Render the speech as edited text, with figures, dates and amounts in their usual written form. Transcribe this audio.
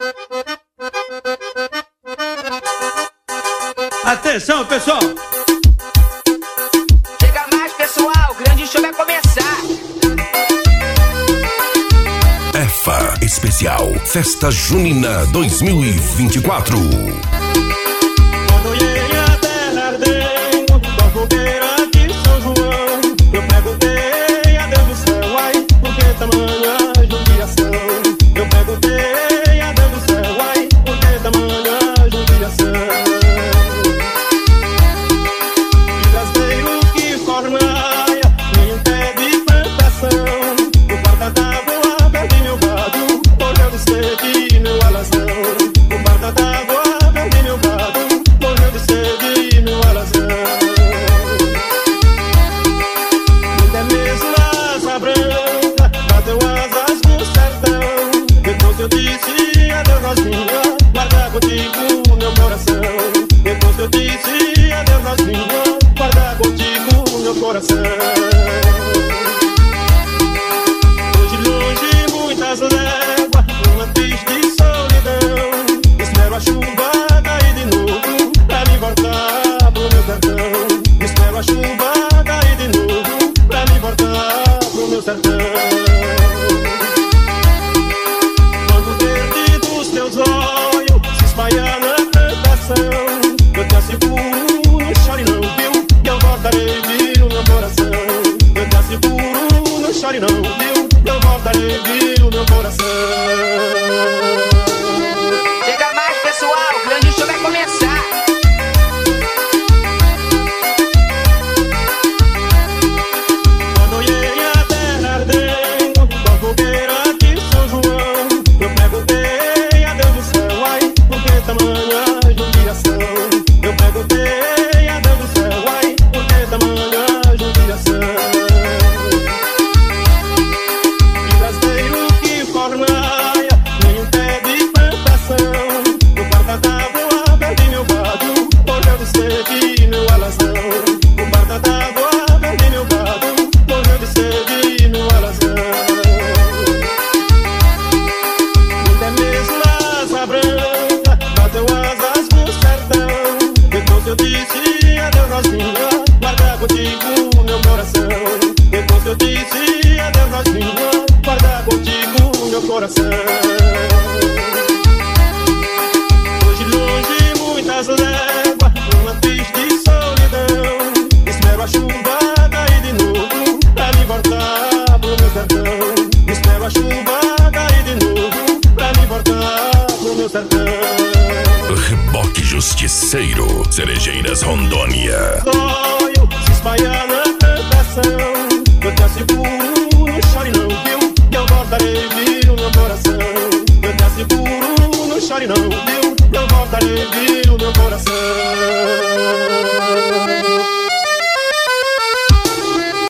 Atenção, pessoal! Chega mais, pessoal, o grande show vai começar. EFA Especial Festa Junina 2024. Quando lleguei a terra ardendo, da fogueira de São João, eu perguntei a Deus do céu, ai, por que tamanha judiação? Eu perguntei a Deus do céu, ai, por que tamanha judiação? E brasileiro que fornaia, nenhum pé de plantação, no quarto d'água perdi meu gado, morreu de sede e meu alazão. No quarto d'água perdi meu gado, morreu de sede e meu alazão. Até mesmo asa branca bateu asas no sertão. Depois eu disse adeus, Rosinha, guarda contigo meu coração. Depois eu disse adeus, Rosinha, guarda contigo meu coração. Hoje longe muitas léguas, uma triste solidão. Espero a chuva cair de novo pra me voltar pro meu sertão. Espero a chuva cair de novo pra me voltar pro meu sertão. Quando o verde dos teus olhos se espalhar na plantação, eu te asseguro, não chore não, viu? Que eu voltarei, viu, meu coração. Eu te asseguro, não chore não, viu? Que eu voltarei, viu, meu coração. Chega mais, pessoal, o grande show vai começar. Quando olhei a terra ardendo, da fogueira de São João, eu perguntei a Deus do céu, ai, por que tamanha judiação? Eu perguntei a Deus do céu, ai, por que tamanha judiação? E brasileiro que fornaia, nenhum pé de plantação, no quarto d'água perdi meu gado, morreu de sede e meu alazão. No quarto d'água perdi meu gado, morreu de sede e meu alazão. Até mesmo asa branca bateu asas no sertão. Depois eu disse adeus, Rosinha, guarda contigo meu coração. Depois eu disse adeus, Rosinha, guarda contigo meu coração. Hoje longe muitas léguas, uma triste solidão. Espero a chuva cair de novo pra me voltar pro meu sertão. Espero a chuva cair de novo pra me voltar pro meu sertão. Reboque Justiceiro, Cerejeiras Rondônia. Sonho se espalhar na plantação, eu te asseguro, não chore não, viu? Que eu voltarei, viu, meu coração. Eu te asseguro, não chore não, viu? Eu voltarei, viu, meu coração.